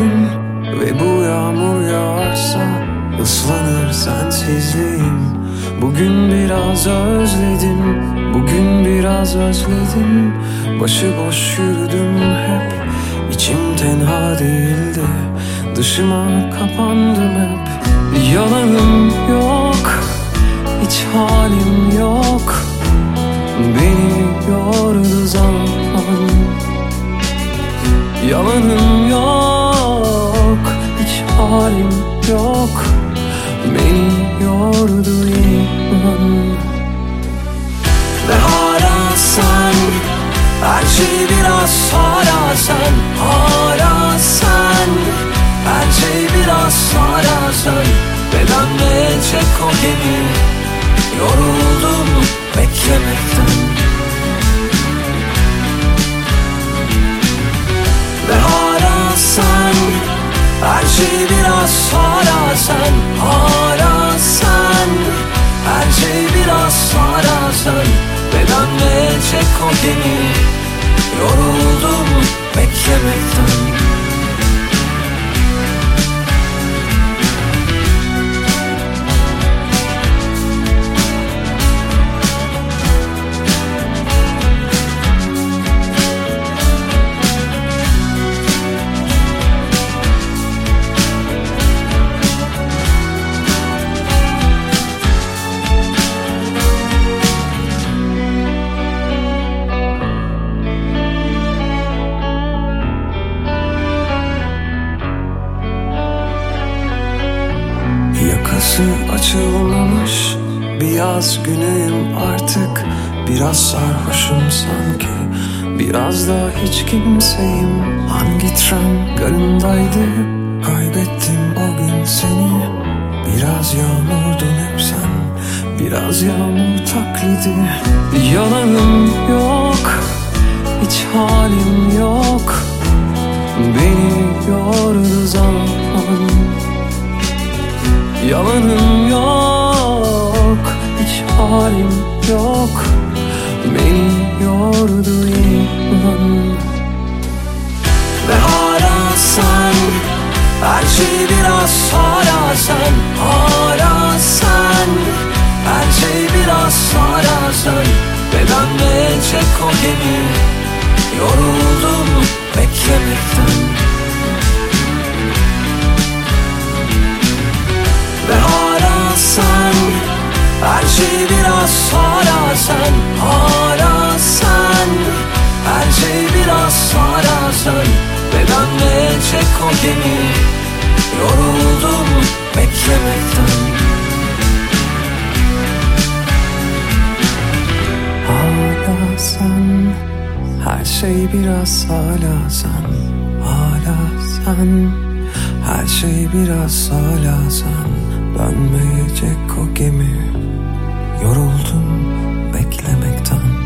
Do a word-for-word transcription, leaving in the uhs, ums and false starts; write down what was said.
gün ve bu yağmur yağarsa ıslanır sensizliğim. Bugün biraz özledim, bugün biraz özledim. Başıboş yürüdüm hep, içim tenha değildi, dışıma kapandım hep. Yalanım yok, hiç halim yok, beni yordu zaman. Yalanım yok, hiç halim yok, beni yordu inan. Ve hala sen, her şey biraz hala sen. Hala sen, her şey biraz hala sen. Ve dönmeyecek o gemi, yoruldum beklemekten. Ve hala sen, her şey biraz hala sen. Hala sen, her şey biraz hala sen. Ve dönmeyecek o gemi, yoruldum beklemekten. Yakası açılmamış bir yaz günüyüm artık. Biraz sarhoşum sanki, biraz da hiç kimseyim. Hangi tren garındaydı, kaybettim o gün seni. Biraz yağmurdun hep sen, biraz yağmur taklidi. Yalanım yok, hiç halim yok, beni yordu zaman. Yalanım yok, hiç halim yok, beni yordu inan. Ve hala sen, her şey biraz hala sen. Hala sen, her şey biraz hala sen. Ve dönmeyecek o gemi, yoruldum beklemekten. Ve hala sen, her şey biraz hala sen. Hala sen, her şey biraz hala sen. Ve dönmeyecek o gemi, yoruldum beklemekten. Hala sen, her şey biraz hala sen. Hala sen, her şey biraz hala sen. Dönmeyecek o gemi, yoruldum beklemekten.